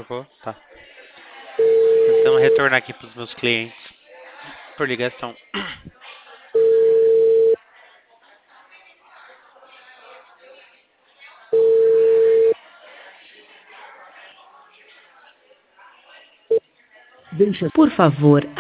Trocou? Tá. Então, retornar aqui para os meus clientes por ligação. Por favor,